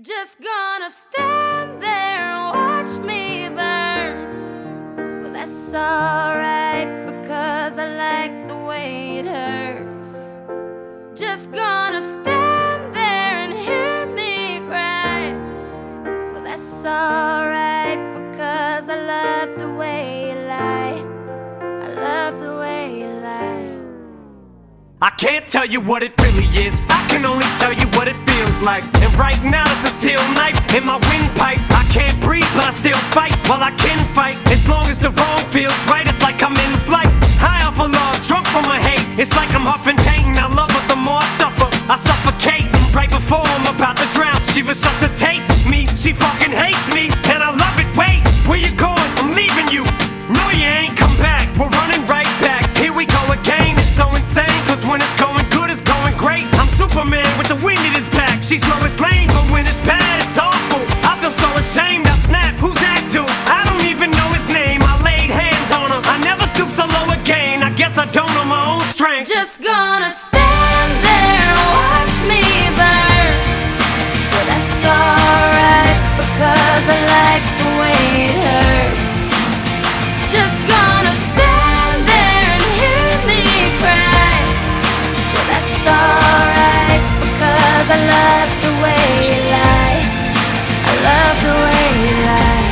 Just gonna stand there and watch me burn. Well, that's alright because I like the way it hurts. Just gonna stand there and hear me cry. Well, that's alright because I love the way you lie. I love the way you lie. I can't tell you what it really is, I can only tell you what it feels like. And right now it's a steel knife in my windpipe. I can't breathe but I still fight, well I can fight. As long as the wrong feels right, it's like I'm in flight. High off of love, drunk from my hate. It's like I'm huffing pain, I love her the more I suffer. I suffocate, right before I'm about to drown. She resuscitates me, she fucking hates me. And I love it, wait, where you going? I'm leaving you. No you ain't come back, we're running right back. Here we go again, it's so insane. Cause when it's going good, it's going great. I'm Superman with the wind in his back. She's Lois Lane, but when it's bad, it's awful. I feel so ashamed, I snap, who's that dude? I don't even know his name, I laid hands on him. I never stoop so low again, I guess I don't know my own strength. Just gonna stand there and watch me burn. Well, that's alright because I like the way it hurts. Just gonna stand there and hear me cry. Well, that's alright because I love the way you lie. I love the way you lie.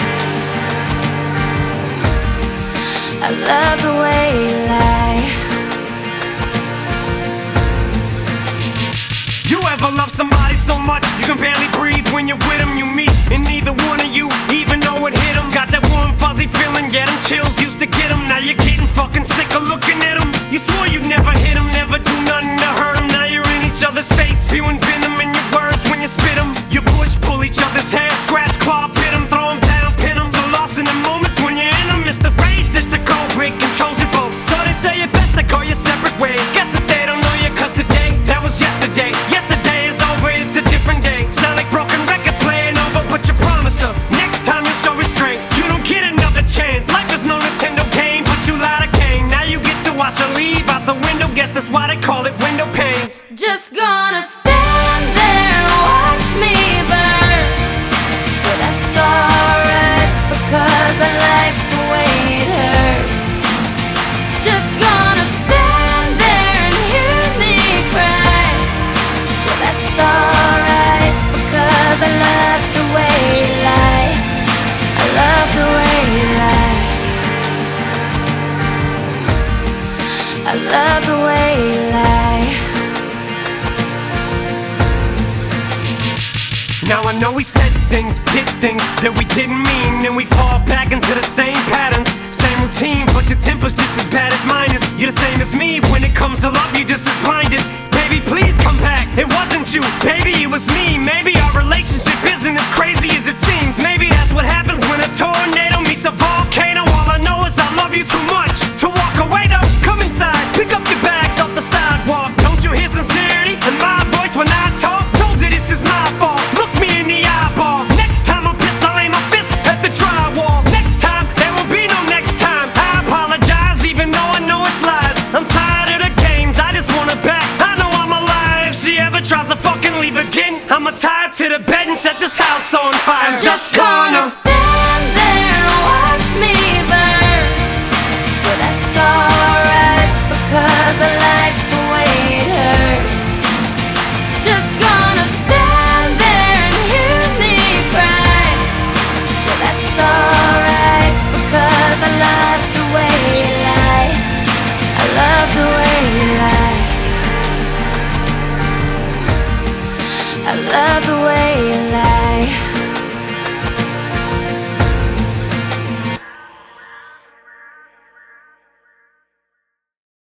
I love the way you lie. You ever love somebody so much you can barely breathe when you're with them? You meet and neither one of you even know it hit them. Got that warm fuzzy feeling, yeah, them chills used to get them. Now you're getting fucking sick of looking at them. You swore you'd never hit them, never do nothing to hurt them. Now you're in each other's face, spewing venom in your words when you spit them. You push, pull each other's hair, scratch, claw, pit them, throw them down, pin them. So lost in the moments when you're in them, it's the phrase that the culprit controls your boat. So they say it best to go your separate ways. Guess that they don't know you cause today, that was yesterday. Yesterday is over, it's a different day. Sound like broken records playing over, but you promised her next time you'll show restraint. You don't get another chance, life is no Nintendo game, but you lied again. Now you get to watch her leave out the window, guess that's why they call it window pane. Just gonna stand there and watch me burn. But that's alright because I like the way it hurts. Just gonna stand there and hear me cry. But that's alright because I love the way you lie. I love the way you lie. I love the way you lie. Now I know we said things, did things that we didn't mean, and we fall back into the same patterns, same routine, but your temper's just as bad as mine is. You're the same as me, when it comes to love you're just as blinded. Baby, please come back, it wasn't you, baby, it was me. Maybe our relationship isn't as crazy as it seems. Maybe that's what happens when a tornado meets a volcano. All I know is I love you too much to walk away though. Come inside, pick up your bags off the sidewalk. Don't you hear sincerity in my voice when I talk? Told you this is my fault, look me in the eyeball. Next time I'm pissed, I'll aim my fist at the drywall. Next time, there will be no next time. I apologize even though I know it's lies. I'm tired of the games, I just want her back. I know I'm alive, if she ever tries to fucking leave again, I'ma tie her to the bed and set this house on fire. Just gonna